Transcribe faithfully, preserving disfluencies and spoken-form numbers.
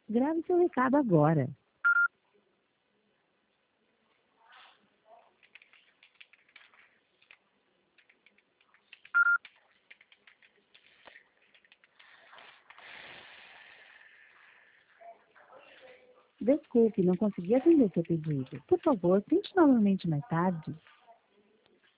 Grave seu recado agora. Desculpe, não consegui atender seu pedido. Por favor, tente novamente mais tarde.